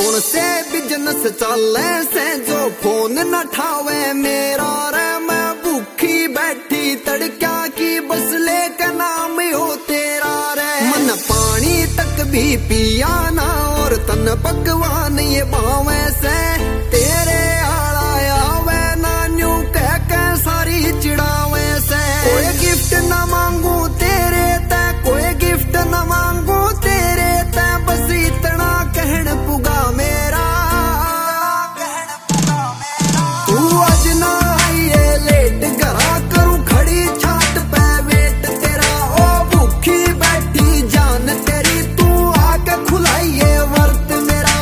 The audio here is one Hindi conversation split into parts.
कौन से बिजनेस चले से जो फोन न ठावे मेरा रे। मैं भूखी बैठी तड़का की बस लेके नाम हो तेरा रे। मन पानी तक भी पिया ना और तन पकवान ये भावे से तेरे आला आवे ना न्यू कह के सारी चिड़ावे से। कोई गिफ्ट न मांगू तेरे ते कोई गिफ्ट न मांगू तेरे ते बस इतना कहन पुगा मेरा। तू आज ना आइए लेट घरा करूं खड़ी छात पे वेट तेरा। ओ भूखी बैठी जान तेरी तू आके खुलाइए वर्त मेरा।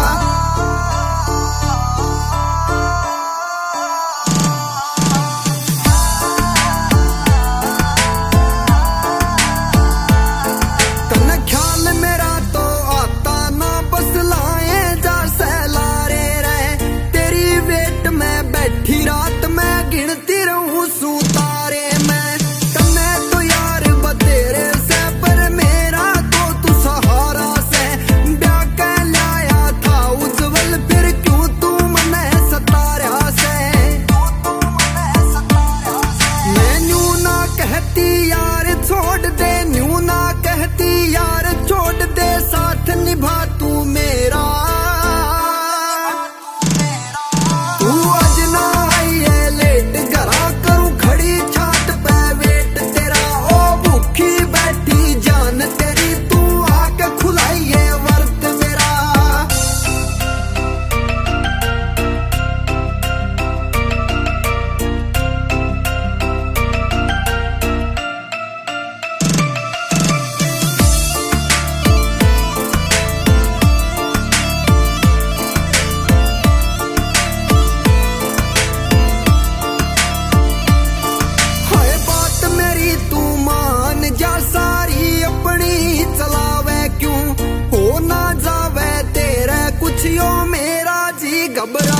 तन ख्याल मेरा तो आता ना बस लाए जा सहलारे रहे। तेरी वेट में बैठी रात में गिनती रहूं सुतारे में। तने तो यार बतेरे से पर मेरा तो तू सहारा से। ब्याह के लाया था उज्जवल फिर क्यों तू मने सतारा से। मैं न्यू ना कहती यार छोड़ दे न्यू ना कहती यार छोड़ दे साथ निभा तू मेरा। तू आज ना आइए लेट घरा करूं खड़ी छात पे वेट तेरा। ओ भूखी बैठी जान तेरी तू आके खुलाइए वर्त मेरा। हाय बात मेरी तू मान जा सारी अपनी चलावे क्यों हो ना जावे तेरे कुछ यो मेरा जी घबरा।